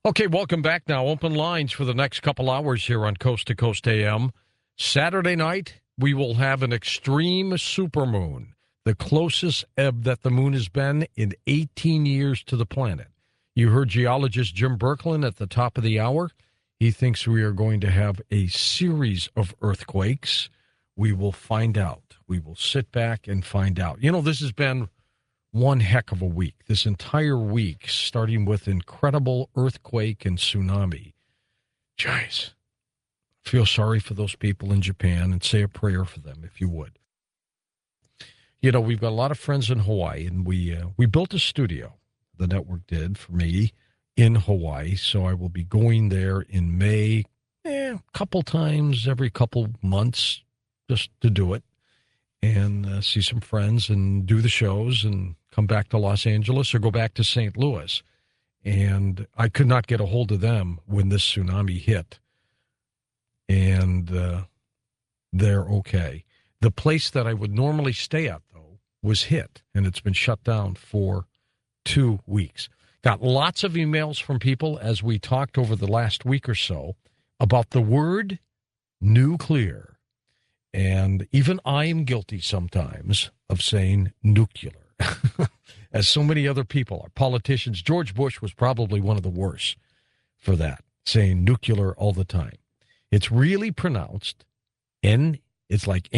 Okay, welcome back now. Open lines for the next couple hours here on Coast to Coast AM. Saturday night, we will have an extreme supermoon, the closest ebb that the moon has been in 18 years to the planet. You heard geologist Jim Birkeland at the top of the hour. He thinks we are going to have a series of earthquakes. We will find out. We will sit back and find out. You know, this has been one heck of a week. This entire week, starting with incredible earthquake and tsunami. Guys, feel sorry for those people in Japan and say a prayer for them, if you would. You know, we've got a lot of friends in Hawaii, and we built a studio. The network did for me in Hawaii, so I will be going there in May, a couple times every couple months, just to do it and see some friends and do the shows and come back to Los Angeles or go back to St. Louis. And I could not get a hold of them when this tsunami hit. And they're okay. The place that I would normally stay at, though, was hit, and it's been shut down for 2 weeks. Got lots of emails from people as we talked over the last week or so about the word nuclear. And even I am guilty sometimes of saying nuclear, as so many other people are. Politicians, George Bush was probably one of the worst for that, saying nuclear all the time. It's really pronounced it's like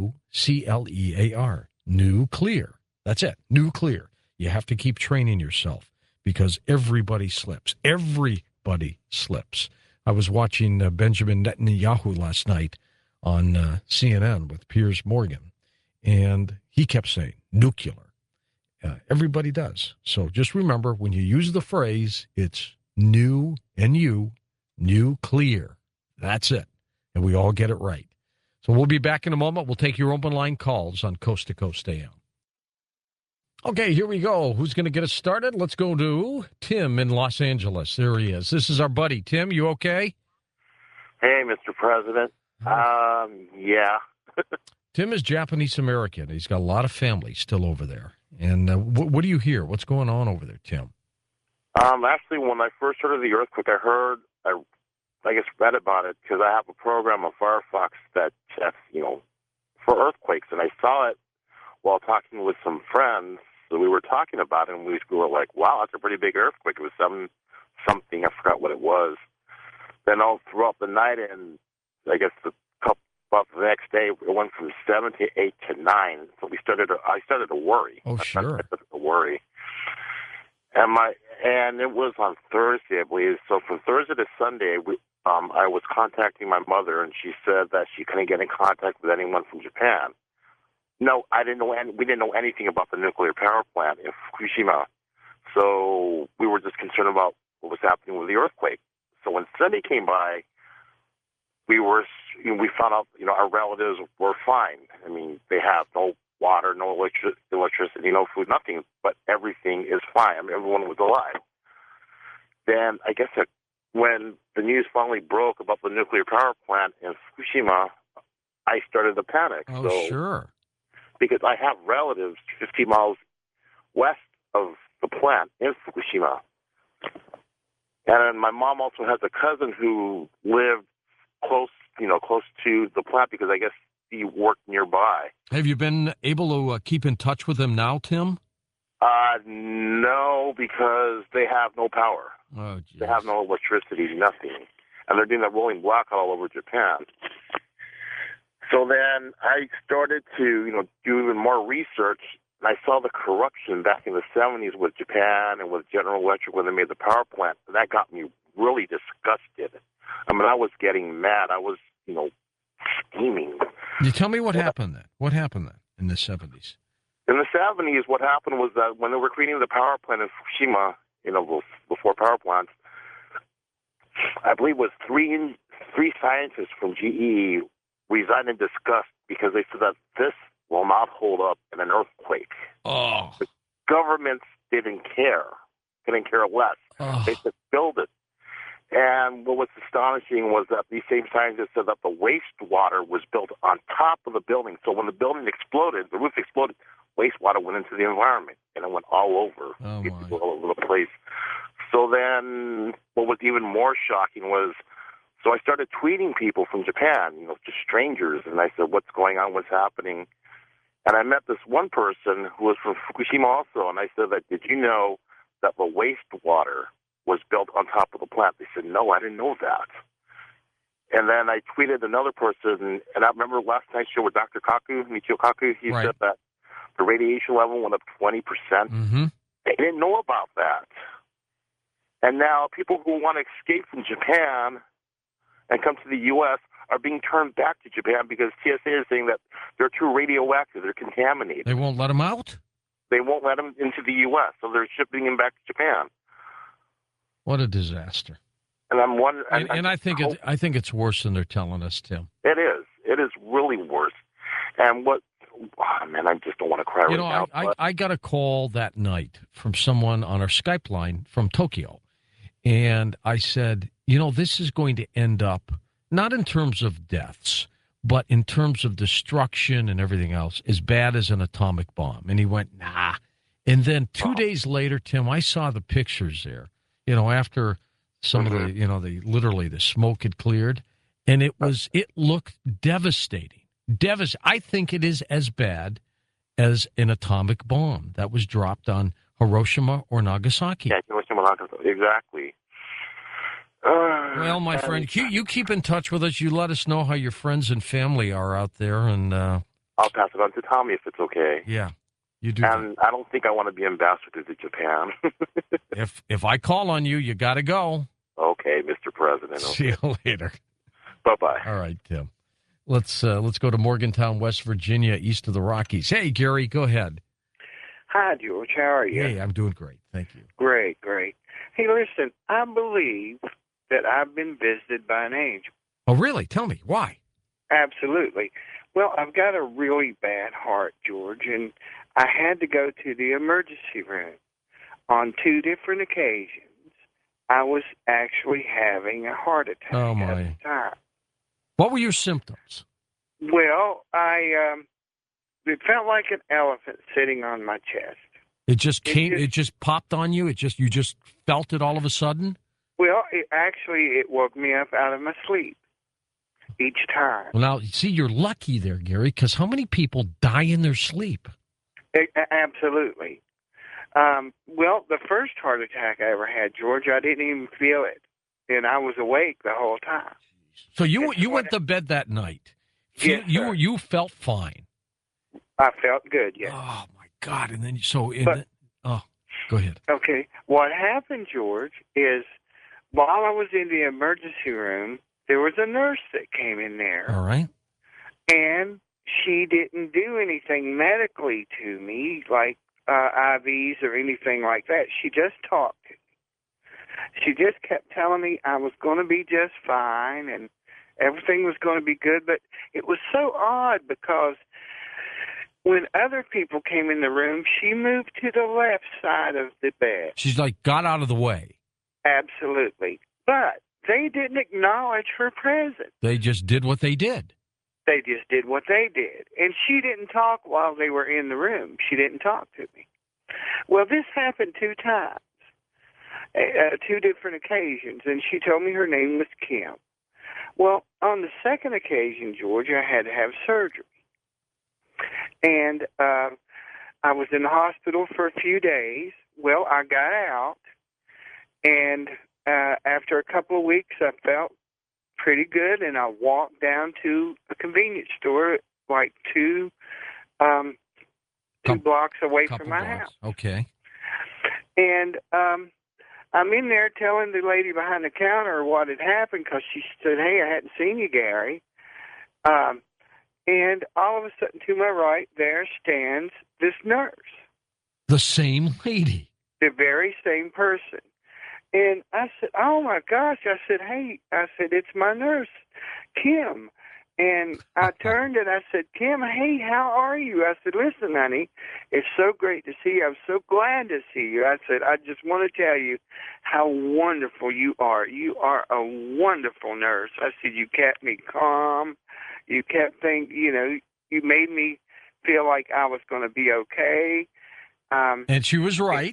Nuclear, nuclear. That's it, nuclear. You have to keep training yourself because everybody slips. Everybody slips. I was watching Benjamin Netanyahu last night on CNN with Piers Morgan, and he kept saying nuclear. Everybody does. So just remember, when you use the phrase, it's nuclear. That's it. And we all get it right. So we'll be back in a moment. We'll take your open line calls on Coast to Coast AM. Okay, here we go. Who's going to get us started? Let's go to Tim in Los Angeles. There he is. This is our buddy. Tim, you okay? Hey, Mr. President. Yeah. Tim is Japanese-American. He's got a lot of family still over there. And what do you hear? What's going on over there, Tim? Actually, when I first heard of the earthquake, I guess read about it because I have a program on Firefox that checks, for earthquakes. And I saw it while talking with some friends. So we were talking about it, and we were like, wow, that's a pretty big earthquake. It was something, I forgot what it was. Then all throughout the night, and I guess about the next day, it went from 7 to 8 to 9. So I started to worry. Oh, sure. I started to worry. And it was on Thursday, I believe. So from Thursday to Sunday, I was contacting my mother, and she said that she couldn't get in contact with anyone from Japan. No, I didn't know. We didn't know anything about the nuclear power plant in Fukushima. So we were just concerned about what was happening with the earthquake. So when Sunday came by, we found out, our relatives were fine. I mean, they have no water, no electricity, no food, nothing, but everything is fine. I mean, everyone was alive. Then I guess when the news finally broke about the nuclear power plant in Fukushima, I started to panic. Oh, sure. Because I have relatives 50 miles west of the plant in Fukushima. And my mom also has a cousin who lived close to the plant because I guess he worked nearby. Have you been able to keep in touch with them now, Tim? No, because they have no power. Oh, geez. They have no electricity, nothing. And they're doing that rolling blackout all over Japan. So then I started to, do even more research, and I saw the corruption back in the 70s with Japan and with General Electric when they made the power plant. And that got me really disgusted. I mean, I was getting mad. I was, steaming. You tell me what happened then. What happened then in the 70s? In the 70s, what happened was that when they were creating the power plant in Fukushima, before power plants, I believe it was three scientists from GE resigned in disgust because they said that this will not hold up in an earthquake. Oh. The governments couldn't care less. Oh. They said, build it. And what was astonishing was that these same scientists said that the wastewater was built on top of the building. So when the building exploded, the roof exploded, wastewater went into the environment, and it went all over. Oh, People all over the place. So then what was even more shocking was, so I started tweeting people from Japan, just strangers, and I said, what's going on, what's happening? And I met this one person who was from Fukushima also, and I said, did you know that the wastewater was built on top of the plant? They said, no, I didn't know that. And then I tweeted another person, and I remember last night's show with Dr. Kaku, Michio Kaku, he Right. said that the radiation level went up 20%. Mm-hmm. They didn't know about that. And now people who want to escape from Japan and come to the U.S. are being turned back to Japan because TSA is saying that they're too radioactive, they're contaminated. They won't let them out? They won't let them into the U.S., so they're shipping them back to Japan. What a disaster. And I'm wondering, And I think it's worse than they're telling us, Tim. It is. It is really worse. And man, I just don't want to cry right now. I got a call that night from someone on our Skype line from Tokyo. And I said, this is going to end up, not in terms of deaths, but in terms of destruction and everything else, as bad as an atomic bomb. And he went, nah. And then 2 days later, Tim, I saw the pictures there, after some of the, literally the smoke had cleared. And it looked devastating. I think it is as bad as an atomic bomb that was dropped on Hiroshima or Nagasaki. Yeah, Hiroshima, Nagasaki, exactly. Well, my friend, you keep in touch with us. You let us know how your friends and family are out there, and I'll pass it on to Tommy if it's okay. Yeah, you do. And I don't think I want to be ambassador to Japan. If I call on you, you got to go. Okay, Mr. President. Okay. See you later. Bye-bye. All right, Tim. Let's go to Morgantown, West Virginia, east of the Rockies. Hey, Gary, go ahead. Hi, George. How are you? Hey, I'm doing great. Thank you. Great. Hey, listen, I believe that I've been visited by an angel. Oh, really? Tell me. Why? Absolutely. Well, I've got a really bad heart, George, and I had to go to the emergency room. On 2 different occasions, I was actually having a heart attack Oh, my. at the time. What were your symptoms? Well, it felt like an elephant sitting on my chest. It just came. It just popped on you. You just felt it all of a sudden. Well, it woke me up out of my sleep each time. Well, now see, you're lucky there, Gary, because how many people die in their sleep? Absolutely. Well, the first heart attack I ever had, George, I didn't even feel it, and I was awake the whole time. So you went to bed that night. Yes, sir. You felt fine. I felt good, yes. Oh my God! And then go ahead. Okay, what happened, George, is while I was in the emergency room, there was a nurse that came in there. All right. And she didn't do anything medically to me, like IVs or anything like that. She just talked to me. She just kept telling me I was going to be just fine and everything was going to be good. But it was so odd because when other people came in the room, she moved to the left side of the bed. She's got out of the way. Absolutely. But they didn't acknowledge her presence. They just did what they did. They just did what they did. And she didn't talk while they were in the room. She didn't talk to me. Well, this happened 2 times, 2 different occasions, and she told me her name was Kim. Well, on the second occasion, George, I had to have surgery. And I was in the hospital for a few days. Well, I got out, and after a couple of weeks, I felt pretty good, and I walked down to a convenience store like 2 blocks away from my house. Okay. And I'm in there telling the lady behind the counter what had happened because she said, hey, I hadn't seen you, Gary. And all of a sudden, to my right, there stands this nurse. The same lady. The very same person. And I said, oh, my gosh. I said, hey, it's my nurse, Kim. And I turned and I said, Kim, hey, how are you? I said, listen, honey, it's so great to see you. I'm so glad to see you. I said, I just want to tell you how wonderful you are. You are a wonderful nurse. I said, you kept me calm. You kept you made me feel like I was going to be okay. And she was right.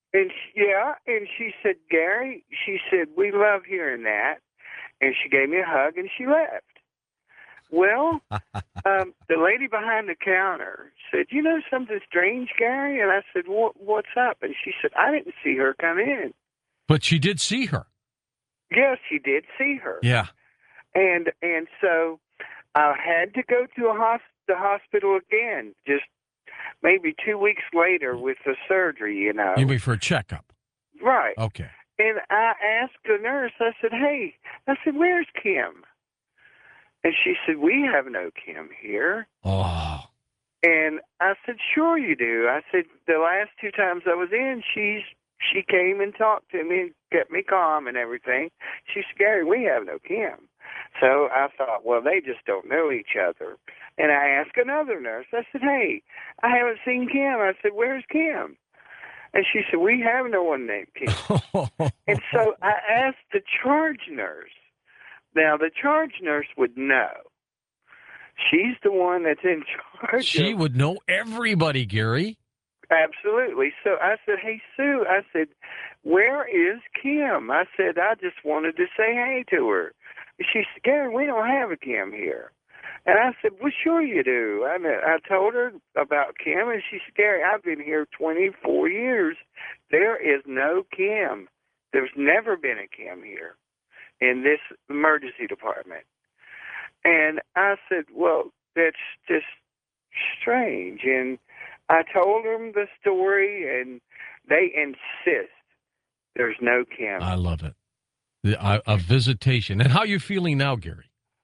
And she said, Gary, she said, we love hearing that. And she gave me a hug and she left. Well, the lady behind the counter said, you know something strange, Gary? And I said, what's up? And she said, I didn't see her come in. But she did see her. Yes, she did see her. Yeah. And so I had to go to the hospital again, just maybe 2 weeks later with the surgery, you know. You mean for a checkup? Right. Okay. And I asked the nurse, I said, where's Kim? And she said, we have no Kim here. Oh. And I said, sure you do. I said, the last 2 times I was in, she came and talked to me and kept me calm and everything. She said, Gary, we have no Kim. So I thought, well, they just don't know each other. And I asked another nurse, I said, hey, I haven't seen Kim. I said, where's Kim? And she said, we have no one named Kim. And so I asked the charge nurse. Now, the charge nurse would know. She's the one that's in charge. She would know everybody, Gary. Absolutely. So I said, hey, Sue, I said, where is Kim? I said, I just wanted to say hey to her. She said, Gary, we don't have a Kim here. And I said, well, sure you do. I told her about Kim, and she said, Gary, I've been here 24 years. There is no Kim. There's never been a Kim here in this emergency department. And I said, well, that's just strange. And I told them the story, and they insist there's no Kim. I love it. A visitation. And how are you feeling now, Gary?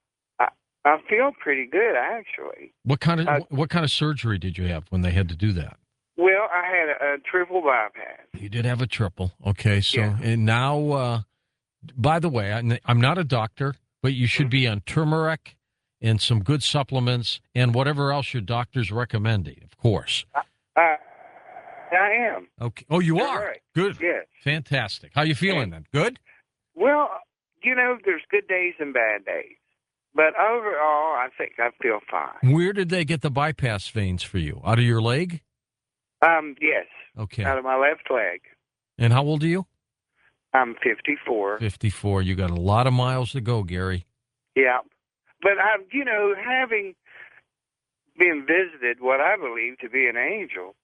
I feel pretty good, actually. What kind of surgery did you have when they had to do that? Well, I had a triple bypass. You did have a triple. Okay, so Yeah. And now, by the way, I'm not a doctor, but you should be on turmeric and some good supplements and whatever else your doctor's recommending, of course. I am. Okay. Oh, you You're are? right. Good. Yes. Fantastic. How you feeling then? Good? Well, you know, there's good days and bad days. But overall, I think I feel fine. Where did they get the bypass veins for you? Out of your leg? Yes. Okay. Out of my left leg. And how old are you? I'm 54. 54. You got a lot of miles to go, Gary. Yeah. But having been visited what I believe to be an angel,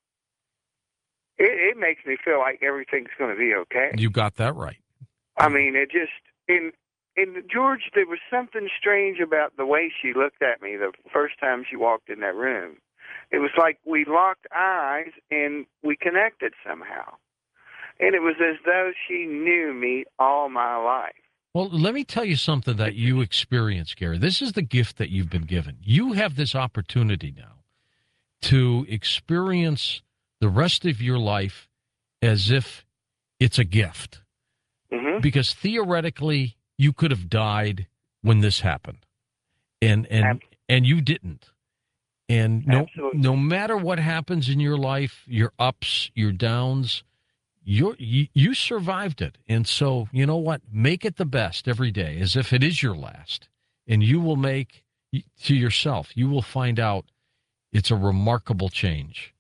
it makes me feel like everything's going to be okay. You got that right. I mean, it just in George, there was something strange about the way she looked at me the first time she walked in that room. It was like we locked eyes and we connected somehow. And it was as though she knew me all my life. Well, let me tell you something that you experienced, Gary. This is the gift that you've been given. You have this opportunity now to experience the rest of your life as if it's a gift. Mm-hmm. Because theoretically, you could have died when this happened. And you didn't. And no matter what happens in your life, your ups, your downs, you survived it. And so, you know what? Make it the best every day as if it is your last. And you will make, to yourself, you will find out it's a remarkable change.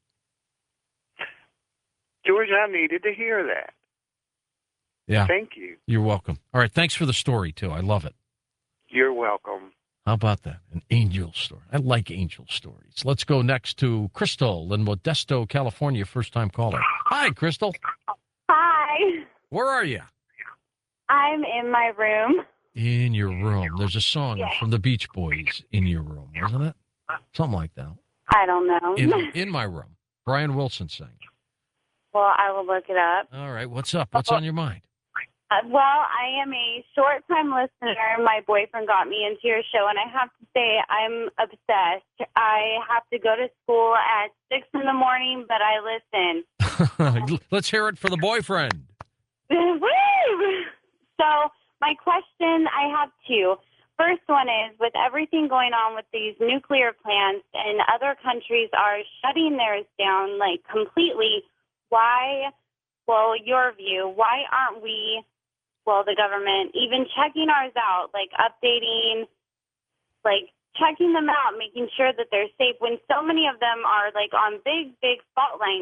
George, I needed to hear that. Yeah. Thank you. You're welcome. All right. Thanks for the story, too. I love it. You're welcome. How about that? An angel story. I like angel stories. Let's go next to Crystal in Modesto, California, first-time caller. Hi, Crystal. Hi. Where are you? I'm in my room. In your room. There's a song from the Beach Boys, In Your Room, wasn't it? Something like that. I don't know. In My Room. Brian Wilson sang. Well, I will look it up. All right. What's up? What's on your mind? Well, I am a short-time listener. My boyfriend got me into your show, and I have to say I'm obsessed. I have to go to school at 6 in the morning, but I listen. Let's hear it for the boyfriend. Woo! So my question, I have two. First one is, with everything going on with these nuclear plants and other countries are shutting theirs down, like, completely, why, well, your view, why aren't we, well, the government, even checking ours out, like updating, like checking them out, making sure that they're safe when so many of them are like on big, big fault lines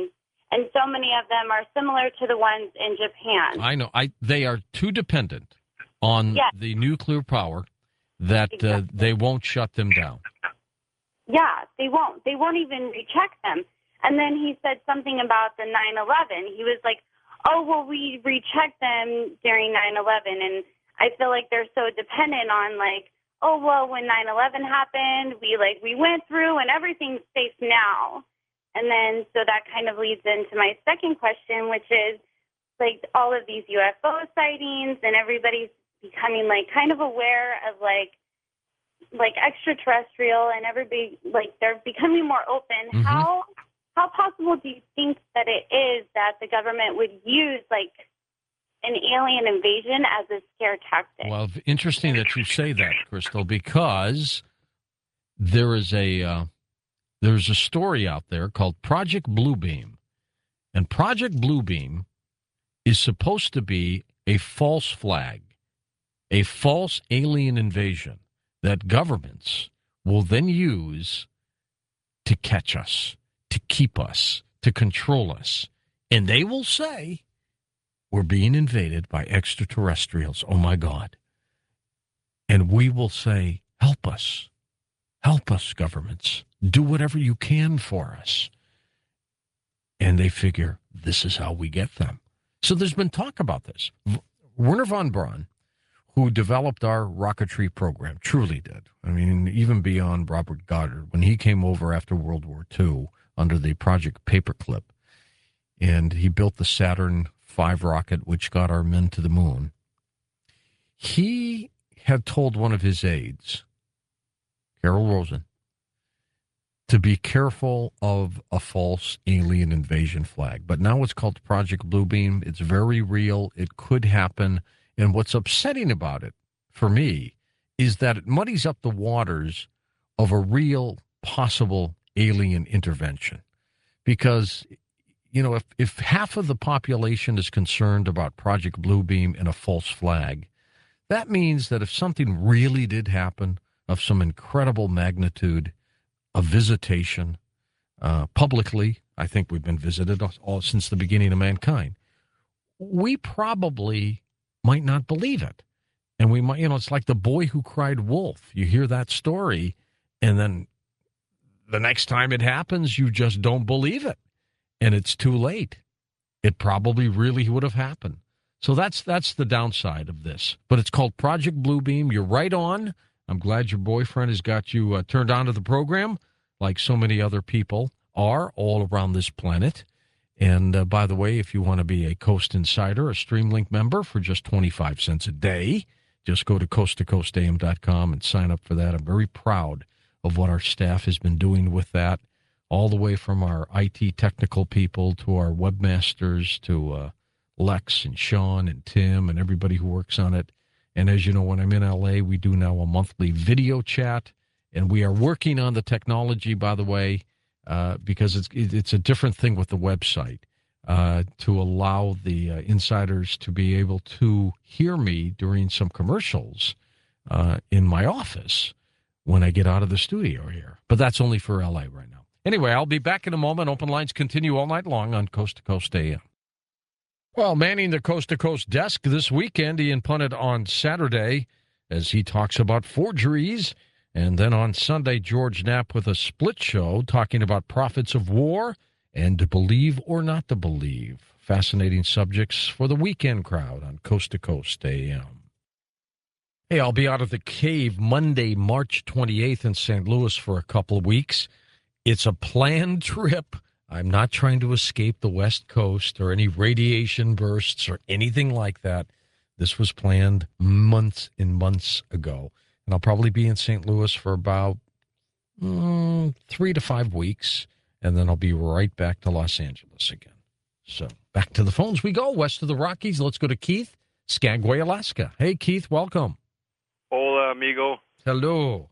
and so many of them are similar to the ones in Japan. I know. They are too dependent on Yes. the nuclear power that Exactly. they won't shut them down. Yeah, they won't. They won't even recheck them. And then he said something about the 9/11. He was like, "Oh, well, we rechecked them during 9/11," and I feel like they're so dependent on like, "Oh, well, when 9/11 happened, we went through and everything's safe now." And then so that kind of leads into my second question, which is like all of these UFO sightings and everybody's becoming like kind of aware of like extraterrestrial, and everybody like they're becoming more open. Mhm. How possible do you think that it is that the government would use like an alien invasion as a scare tactic? Well, interesting that you say that, Crystal, because there's a story out there called Project Bluebeam, and Project Bluebeam is supposed to be a false flag, a false alien invasion that governments will then use to catch us, to keep us, to control us. And they will say, we're being invaded by extraterrestrials. Oh, my God. And we will say, help us, governments. Do whatever you can for us. And they figure this is how we get them. So there's been talk about this. Werner von Braun, who developed our rocketry program, truly did. I mean, even beyond Robert Goddard, when he came over after World War II under the Project Paperclip, and he built the Saturn V rocket, which got our men to the moon, he had told one of his aides, Carol Rosen, to be careful of a false alien invasion flag. But now it's called Project Bluebeam. It's very real. It could happen. And what's upsetting about it, for me, is that it muddies up the waters of a real possible alien intervention. Because, you know, if half of the population is concerned about Project Bluebeam and a false flag, that means that if something really did happen of some incredible magnitude, a visitation publicly, I think we've been visited all since the beginning of mankind, we probably might not believe it. And we might, it's like the boy who cried wolf. You hear that story, and then the next time it happens, you just don't believe it. And it's too late. It probably really would have happened. So that's the downside of this. But it's called Project Bluebeam. You're right on. I'm glad your boyfriend has got you turned on to the program, like so many other people are all around this planet. And by the way, if you want to be a Coast Insider, a Streamlink member for just 25 cents a day, just go to coasttocoastam.com and sign up for that. I'm very proud of what our staff has been doing with that, all the way from our IT technical people to our webmasters to Lex and Sean and Tim and everybody who works on it. And as you know, when I'm in L.A., we do now a monthly video chat, and we are working on the technology, by the way, because it's a different thing with the website, to allow the insiders to be able to hear me during some commercials in my office when I get out of the studio here. But that's only for L.A. right now. Anyway, I'll be back in a moment. Open lines continue all night long on Coast to Coast AM. Well, manning the Coast to Coast desk this weekend, Ian Punnett on Saturday as he talks about forgeries. And then on Sunday, George Knapp with a split show talking about prophets of war and to believe or not to believe. Fascinating subjects for the weekend crowd on Coast to Coast AM. Hey, I'll be out of the cave Monday, March 28th in St. Louis for a couple of weeks. It's a planned trip. I'm not trying to escape the West Coast or any radiation bursts or anything like that. This was planned months and months ago. And I'll probably be in St. Louis for about 3 to 5 weeks, and then I'll be right back to Los Angeles again. So back to the phones we go, west of the Rockies. Let's go to Keith, Skagway, Alaska. Hey, Keith, welcome. Hola, amigo. Hello.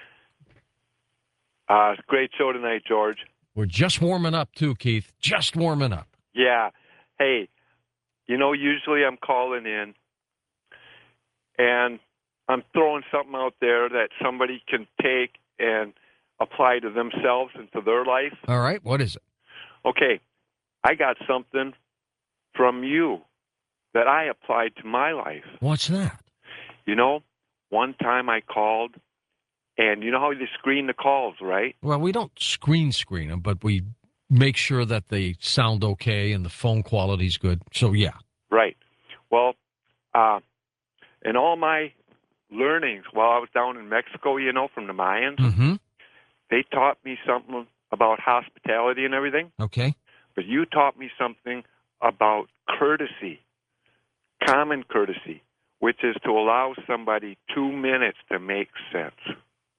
Great show tonight, George. We're just warming up, too, Keith. Just warming up. Yeah. Hey, usually I'm calling in, and I'm throwing something out there that somebody can take and apply to themselves and to their life. All right. What is it? Okay. I got something from you that I applied to my life. What's that? You know, one time I called, and you know how you screen the calls, right? Well, we don't screen them, but we make sure that they sound okay and the phone quality's good. So, yeah. Right. Well, in all my learnings while I was down in Mexico, you know, from the Mayans, Mm-hmm. they taught me something about hospitality and everything. Okay. But you taught me something about courtesy, common courtesy, which is to allow somebody 2 minutes to make sense.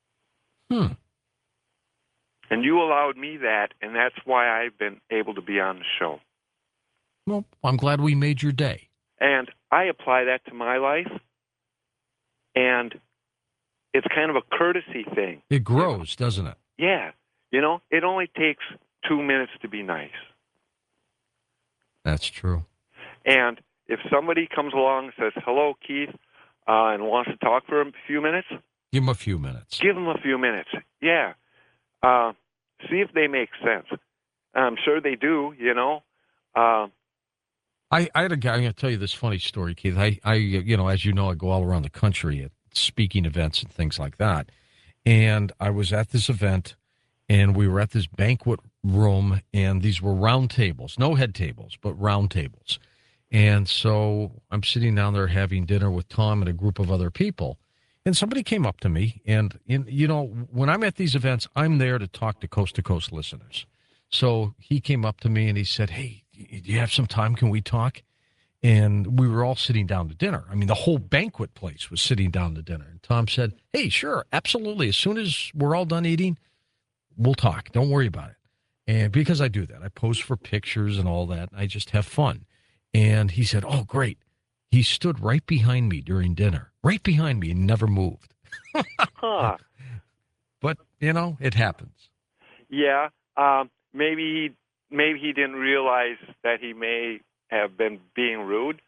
And you allowed me that, and that's why I've been able to be on the show. Well, I'm glad we made your day. And I apply that to my life, and it's kind of a courtesy thing. It grows, doesn't it? Yeah. You know, it only takes 2 minutes to be nice. That's true. And if somebody comes along and says, hello, Keith, and wants to talk for a few minutes, Give them a few minutes. give them a few minutes. Yeah. See if they make sense. I'm sure they do, you know. I had a guy, I'm going to tell you this funny story, Keith. I, you know, as you know, I go all around the country at speaking events and things like that. And I was at this event, and we were at this banquet room, and these were round tables, no head tables, but round tables. And so I'm sitting down there having dinner with Tom and a group of other people. And somebody came up to me, and you know, when I'm at these events, I'm there to talk to coast listeners. So he came up to me and he said, hey, do you have some time? Can we talk? And we were all sitting down to dinner. I mean, the whole banquet place was sitting down to dinner. And Tom said, hey, sure, absolutely. As soon as we're all done eating, we'll talk. Don't worry about it. And because I do that, I pose for pictures and all that. I just have fun. And he said, oh, great. He stood right behind me during dinner, right behind me, and never moved. Huh. But, you know, it happens. Yeah. Maybe he didn't realize that he may have been being rude.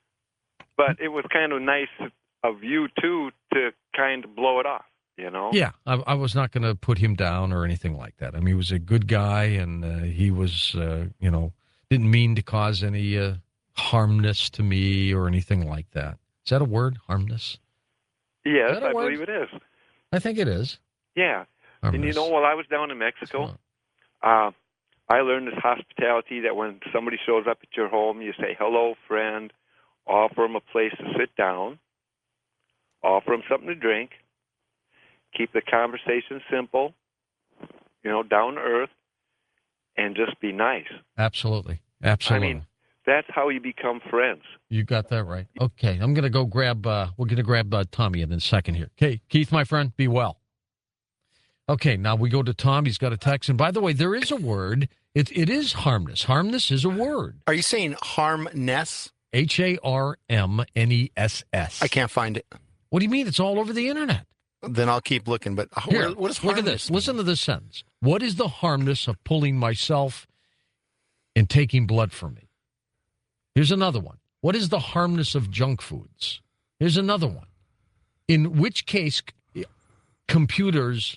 But it was kind of nice of you, too, to kind of blow it off, you know? Yeah, I was not going to put him down or anything like that. I mean, he was a good guy, and he was, you know, didn't mean to cause any harmness to me or anything like that. Is that a word, harmness? Yes, that a I word? believe it is. I think it is. Yeah. Harmless. And you know, while I was down in Mexico, I learned this hospitality that when somebody shows up at your home, you say, hello, friend, offer them a place to sit down, offer them something to drink, keep the conversation simple, you know, down to earth, and just be nice. Absolutely. Absolutely. I mean, that's how you become friends. You got that right. Okay, I'm going to go grab, we're going to grab Tommy in a second here. Okay, Keith, my friend, be well. Okay, now we go to Tom. He's got a text. And by the way, there is a word. It is harmless. Harmless is a word. Are you saying harmness? Harmness. I can't find it. What do you mean? It's all over the internet. Then I'll keep looking. But Here, what is look at harmless this. Listen to this sentence. What is the harmness of pulling myself and taking blood from me? Here's another one. What is the harmness of junk foods? Here's another one. In which case, computers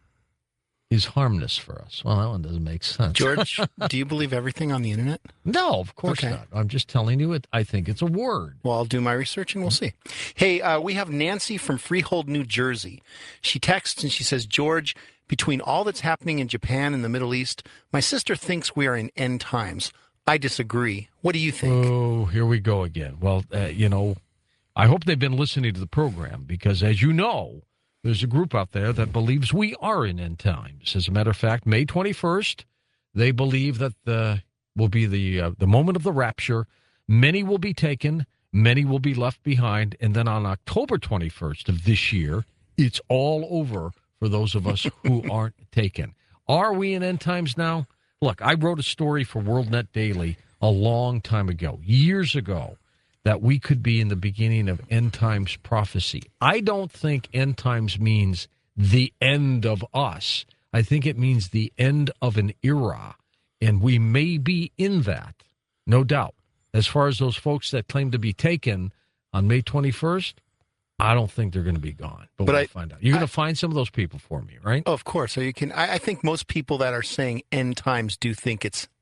is harmless for us. Well, that one doesn't make sense. George, do you believe everything on the internet? No, of course Okay. not. I'm just telling you it. I think it's a word. Well, I'll do my research and we'll see. Hey, we have Nancy from Freehold, New Jersey. She texts and she says, George, between all that's happening in Japan and the Middle East, my sister thinks we are in end times. I disagree. What do you think? Oh, here we go again. Well, you know, I hope they've been listening to the program because, as you know, there's a group out there that believes we are in end times. As a matter of fact, May 21st, they believe that will be the moment of the rapture. Many will be taken, many will be left behind, and then on October 21st of this year, it's all over for those of us who aren't taken. Are we in end times now? Look, I wrote a story for WorldNet Daily a long time ago, years ago, that we could be in the beginning of end times prophecy. I don't think end times means the end of us. I think it means the end of an era, and we may be in that, no doubt. As far as those folks that claim to be taken on May 21st, I don't think they're going to be gone, but we'll find out. You're going to find some of those people for me, right? Of course. So you can. I think most people that are saying end times do think it's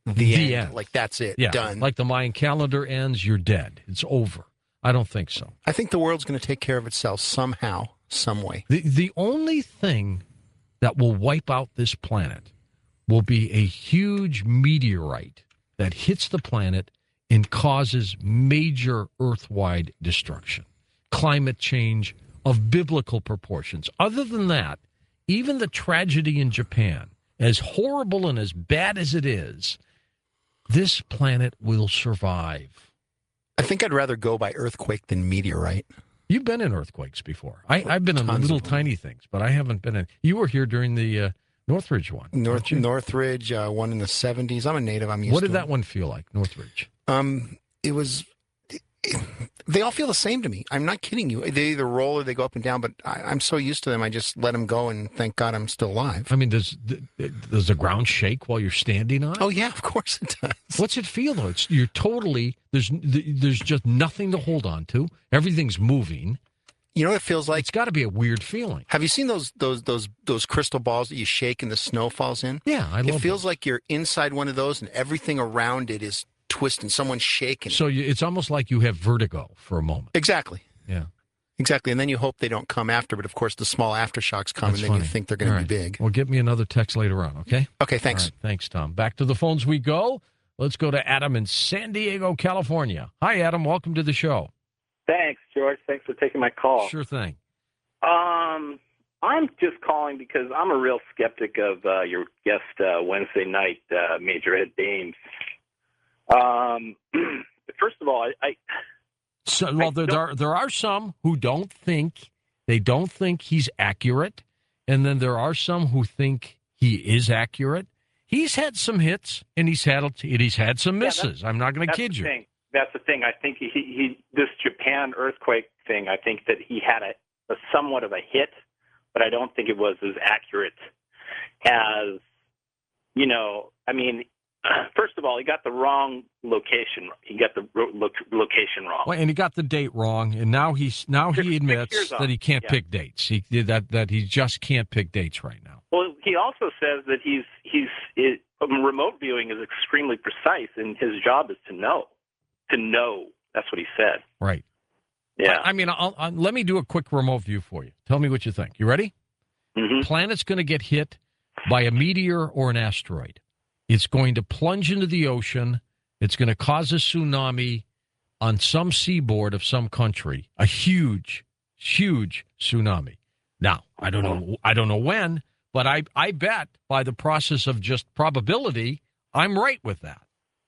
the end. end. Like, that's it. Yeah, Done. like the Mayan calendar ends, you're dead. It's over. I don't think so. I think the world's going to take care of itself somehow, some way. The only thing that will wipe out this planet will be a huge meteorite that hits the planet and causes major Earth-wide destruction, climate change of biblical proportions. Other than that, even the tragedy in Japan, as horrible and as bad as it is, this planet will survive. I think I'd rather go by earthquake than meteorite. You've been in earthquakes before. I've been in Tons little of them. tiny things, but I haven't been in. You were here during the Northridge one. weren't you? Northridge, one in the 70s. I'm a native. I'm used What to did that one feel like, Northridge? It was. They all feel the same to me. I'm not kidding you. They either roll or they go up and down, but I'm so used to them. I just let them go, and thank God I'm still alive. I mean, does the ground shake while you're standing on it? Oh yeah, of course it does. What's it feel though? You're totally there's just nothing to hold on to. Everything's moving. You know what it feels like? It's got to be a weird feeling. Have you seen those crystal balls that you shake and the snow falls in? Yeah, I love It feels those. like you're inside one of those, and everything around it is twisting. Someone's shaking. So it's almost like you have vertigo for a moment. Exactly. Yeah. Exactly. And then you hope they don't come after, but of course the small aftershocks come, That's and then funny. you think they're going to All be right. big. Well, give me another text later on, okay? Okay, thanks. All right. Thanks, Tom. Back to the phones we go. Let's go to Adam in San Diego, California. Hi, Adam. Welcome to the show. Thanks, George. Thanks for taking my call. Sure thing. I'm just calling because I'm a real skeptic of your guest Wednesday night, Major Ed Dames. First of all, So, well, there are some who don't think he's accurate, and then there are some who think he is accurate. He's had some hits, and he's had some misses. I'm not going to kid you. That's the thing. I think he this Japan earthquake thing. I think that he had a somewhat of a hit, but I don't think it was as accurate as, you know. I mean, first of all, he got the wrong location. He got the location wrong. Well, and he got the date wrong, and now he admits years that he can't off. pick dates. He did that he just can't pick dates right now. Well, he also says that remote viewing is extremely precise, and his job is to know. To know. That's what he said. Right. Yeah. I mean, let me do a quick remote view for you. Tell me what you think. You ready? Mm-hmm. Planet's going to get hit by a meteor or an asteroid. It's going to plunge into the ocean. It's going to cause a tsunami on some seaboard of some country, a huge, huge tsunami. Now, I don't know when, but I bet by the process of just probability, I'm right with that.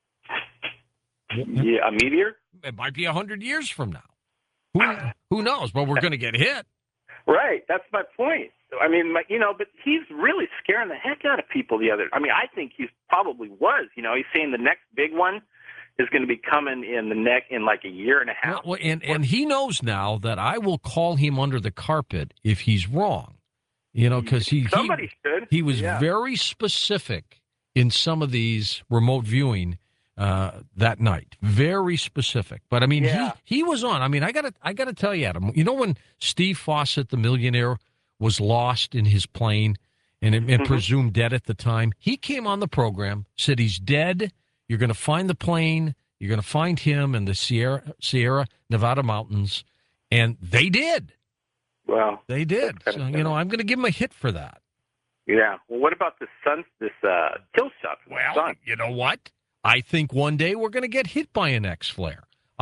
Yeah, a meteor? It might be 100 years from now. Who knows? But we're going to get hit. Right. That's my point. I mean, but he's really scaring the heck out of people I think he probably was. He's saying the next big one is going to be coming in like a year and a half. Well, and he knows now that I will call him under the carpet if he's wrong. Because somebody should. He was very specific in some of these remote viewing that night. Very specific. But I mean, he was on. I mean, I gotta tell you, Adam. When Steve Fawcett, the millionaire, was lost in his plane and presumed dead at the time, he came on the program, said he's dead. You're going to find the plane. You're going to find him in the Sierra Nevada mountains, and they did. Well, they did. So, I'm going to give him a hit for that. Yeah. Well, what about this kill shot? Well, you know what? I think one day we're going to get hit by an X flare.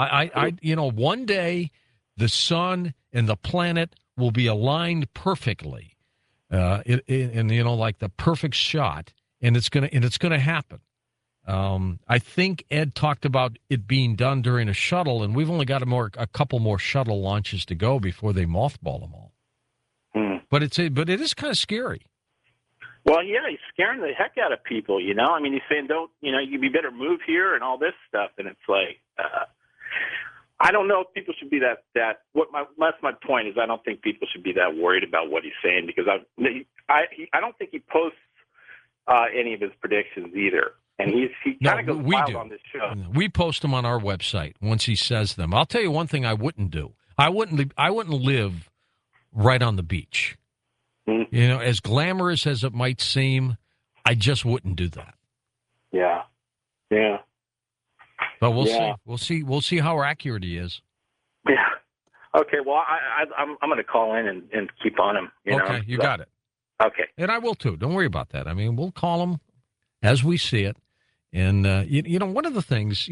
One day the sun and the planet will be aligned perfectly, like the perfect shot, and it's going to happen. I think Ed talked about it being done during a shuttle, and we've only got a couple more shuttle launches to go before they mothball them all. But it is kind of scary. Well, yeah, he's scaring the heck out of people, I mean, he's saying, you better move here and all this stuff. And it's like, I don't know if people should be that's my point is I don't think people should be that worried about what he's saying because I don't think he posts any of his predictions either. And he kind of goes wild on this show. We post them on our website once he says them. I'll tell you one thing I wouldn't do. I wouldn't live right on the beach. As glamorous as it might seem, I just wouldn't do that. Yeah. Yeah. But we'll Yeah. see. We'll see how accurate he is. Yeah. Okay. Well, I'm going to call in and keep on him. Okay, you got it. Okay. And I will too. Don't worry about that. I mean, we'll call him as we see it. And one of the things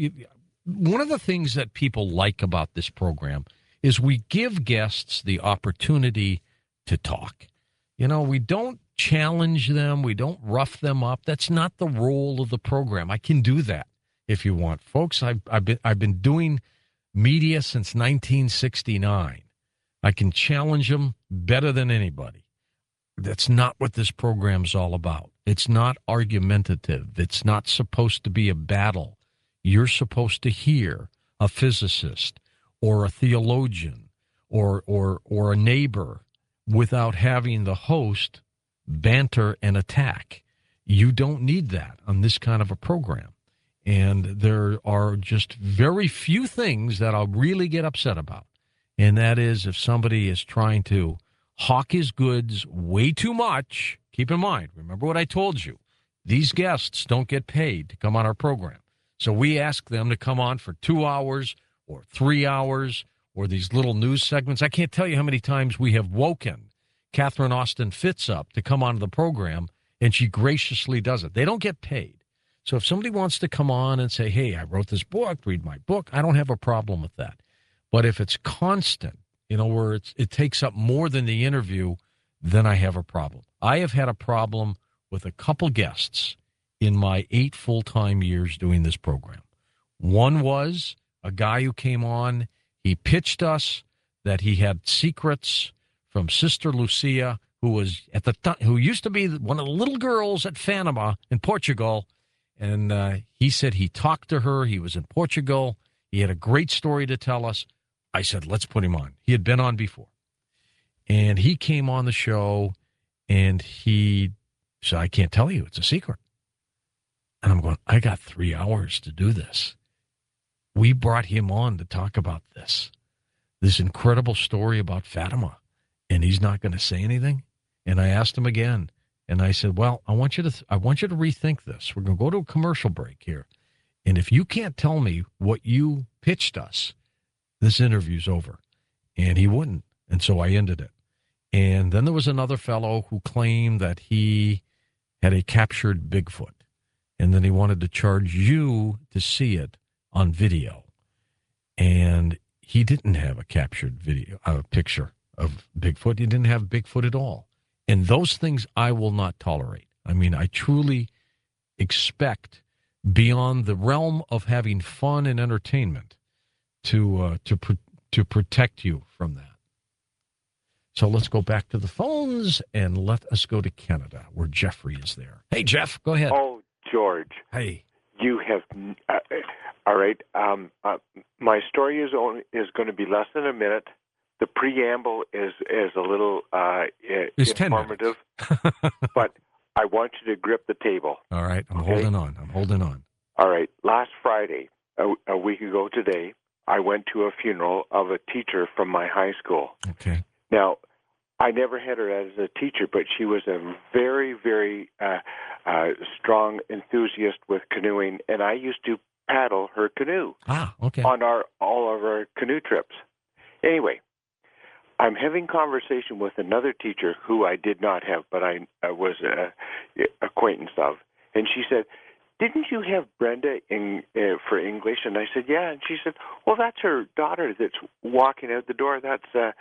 that people like about this program is we give guests the opportunity to talk. We don't challenge them. We don't rough them up. That's not the role of the program. I can do that if you want, folks. I've been doing media since 1969. I can challenge them better than anybody. That's not what this program's all about. It's not argumentative. It's not supposed to be a battle. You're supposed to hear a physicist or a theologian or a neighbor without having the host banter and attack. You don't need that on this kind of a program. And there are just very few things that I'll really get upset about. And that is if somebody is trying to hawk his goods way too much. Keep in mind, remember what I told you. These guests don't get paid to come on our program. So we ask them to come on for 2 hours or 3 hours or these little news segments. I can't tell you how many times we have woken Catherine Austin Fitz up to come onto the program, and she graciously does it. They don't get paid. So if somebody wants to come on and say, hey, I wrote this book, read my book, I don't have a problem with that. But if it's constant, where it takes up more than the interview, then I have a problem. I have had a problem with a couple guests in my 8 full-time years doing this program. One was a guy who came on. He pitched us that he had secrets from Sister Lucia, who was who used to be one of the little girls at Fanama in Portugal. And he said he talked to her. He was in Portugal. He had a great story to tell us. I said, let's put him on. He had been on before. And he came on the show, and he said, I can't tell you. It's a secret. And I'm going, I got 3 hours to do this. We brought him on to talk about this incredible story about Fatima, and he's not going to say anything. And I asked him again, and I said, well, I want you to rethink this. We're going to go to a commercial break here. And if you can't tell me what you pitched us, this interview's over. And he wouldn't. And so I ended it. And then there was another fellow who claimed that he had a captured Bigfoot. And then he wanted to charge you to see it on video. And he didn't have a captured picture of Bigfoot. He didn't have Bigfoot at all. And those things I will not tolerate. I mean, I truly expect beyond the realm of having fun and entertainment to protect you from that. So let's go back to the phones and let us go to Canada, where Jeffrey is there. Hey, Jeff, go ahead. Oh, George. Hey. You have, all right. My story is going to be less than a minute. The preamble is a little It's 10 informative, but I want you to grip the table. All right, I'm okay? holding on. All right. Last Friday, a week ago today, I went to a funeral of a teacher from my high school. Okay. Now, I never had her as a teacher, but she was a very, very strong enthusiast with canoeing, and I used to paddle her canoe okay. on all of our canoe trips. Anyway, I'm having conversation with another teacher who I did not have, but I was an acquaintance of, and she said, didn't you have Brenda for English? And I said, yeah. And she said, well, that's her daughter that's walking out the door. That's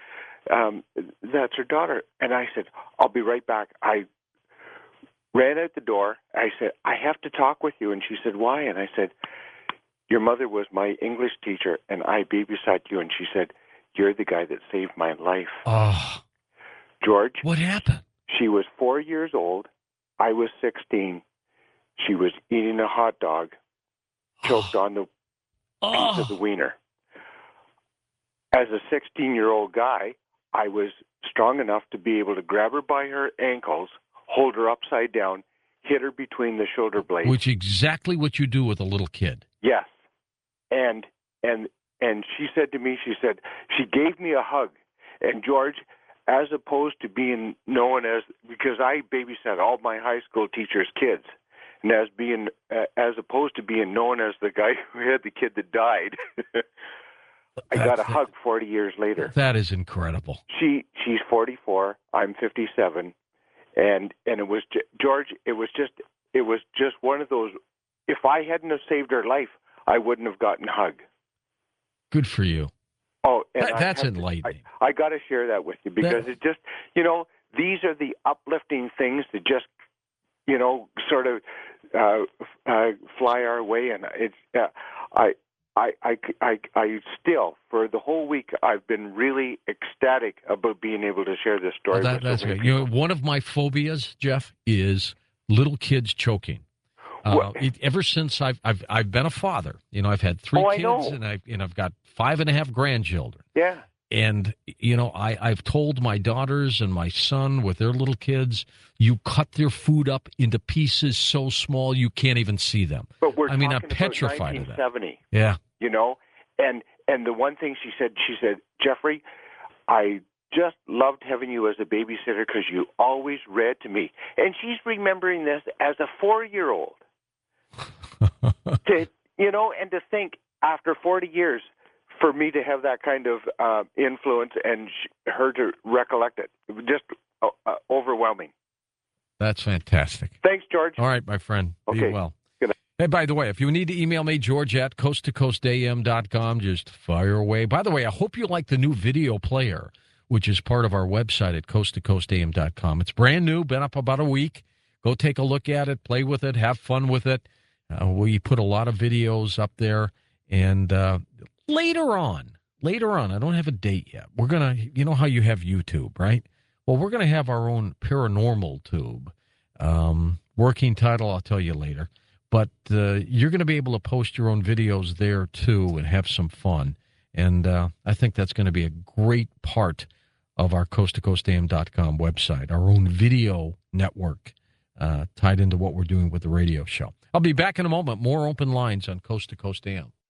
her daughter. And I said, I'll be right back. I ran out the door. I said, I have to talk with you. And she said, why? And I said, your mother was my English teacher, and I babysat you. And she said, you're the guy that saved my life. Oh. George. What happened? She was 4 years old. I was 16. She was eating a hot dog, choked on the piece of the wiener. As a 16-year-old guy, I was strong enough to be able to grab her by her ankles, hold her upside down, hit her between the shoulder blades. Which is exactly what you do with a little kid. Yes. And she said to me, she gave me a hug. And George, as opposed to being known as, because I babysat all my high school teachers' kids, and as opposed to being known as the guy who had the kid that died, I got a hug 40 years later. That is incredible. She's 44. I'm 57, and it was George. It was just one of those. If I hadn't have saved her life, I wouldn't have gotten a hug. Good for you. Oh, and that's enlightening. I got to share that with you because it just, these are the uplifting things that just, sort of fly our way, and it's I still, for the whole week, I've been really ecstatic about being able to share this story. That's good. One of my phobias, Jeff, is little kids choking. Ever since I've been a father, I've had 3 kids, and I've got 5.5 grandchildren. Yeah. And I've told my daughters and my son with their little kids, you cut their food up into pieces so small you can't even see them. But I'm petrified of that. 1970. Yeah. And the one thing she said, Jeffrey, I just loved having you as a babysitter because you always read to me. And she's remembering this as a 4-year-old. And to think after 40 years for me to have that kind of influence and her to recollect it, just overwhelming. That's fantastic. Thanks, George. All right, my friend. Okay. Be well. Hey, by the way, if you need to email me, George at coasttocoastam.com, just fire away. By the way, I hope you like the new video player, which is part of our website at coasttocoastam.com. It's brand new, been up about a week. Go take a look at it, play with it, have fun with it. We put a lot of videos up there. And later on, I don't have a date yet. We're going to, how you have YouTube, right? Well, we're going to have our own paranormal tube. Working title, I'll tell you later. But you're going to be able to post your own videos there, too, and have some fun. And I think that's going to be a great part of our coasttocoastam.com website, our own video network tied into what we're doing with the radio show. I'll be back in a moment. More open lines on Coast to Coast AM.